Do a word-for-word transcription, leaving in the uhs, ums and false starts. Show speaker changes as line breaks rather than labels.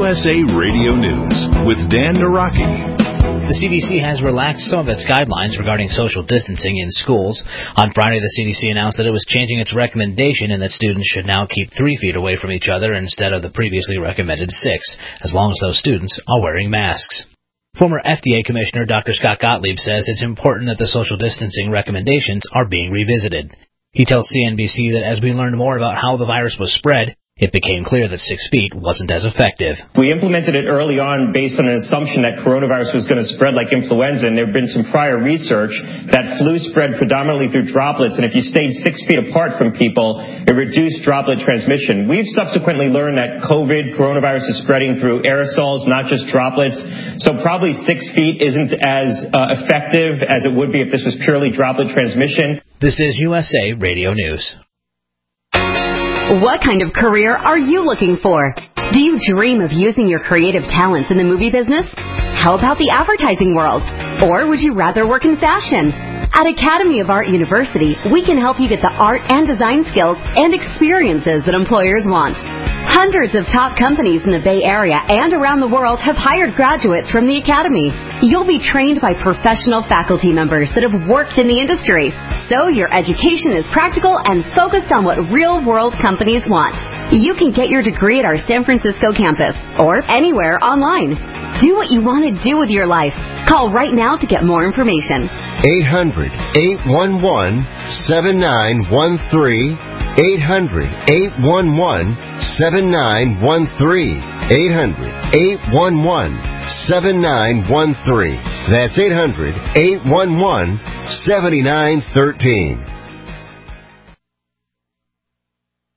S A Radio News with Dan Naraki.
The C D C has relaxed some of its guidelines regarding social distancing in schools. On Friday, the C D C announced that it was changing its recommendation and that students should now keep three feet away from each other instead of the previously recommended six, as long as those students are wearing masks. Former F D A Commissioner Doctor Scott Gottlieb says it's important that the social distancing recommendations are being revisited. He tells C N B C that as we learned more about how the virus was spread, it became clear that six feet wasn't as effective.
We implemented it early on based on an assumption that coronavirus was going to spread like influenza, and there have been some prior research that flu spread predominantly through droplets, and if you stayed six feet apart from people, it reduced droplet transmission. We've subsequently learned that COVID, coronavirus, is spreading through aerosols, not just droplets, so probably six feet isn't as uh, effective as it would be if this was purely droplet transmission.
This is U S A Radio News.
What kind of career are you looking for? Do you dream of using your creative talents in the movie business? How about the advertising world? Or would you rather work in fashion? At Academy of Art University, we can help you get the art and design skills and experiences that employers want. Hundreds of top companies in the Bay Area and around the world have hired graduates from the Academy. You'll be trained by professional faculty members that have worked in the industry, so your education is practical and focused on what real-world companies want. You can get your degree at our San Francisco campus or anywhere online. Do what you want to do with your life. Call right now to get more information.
eight hundred, eight one one, seven nine one three. eight hundred, eight one one, seven nine one three. eight hundred, eight one one, seven nine one three. That's eight hundred, eight one one, seven nine one three.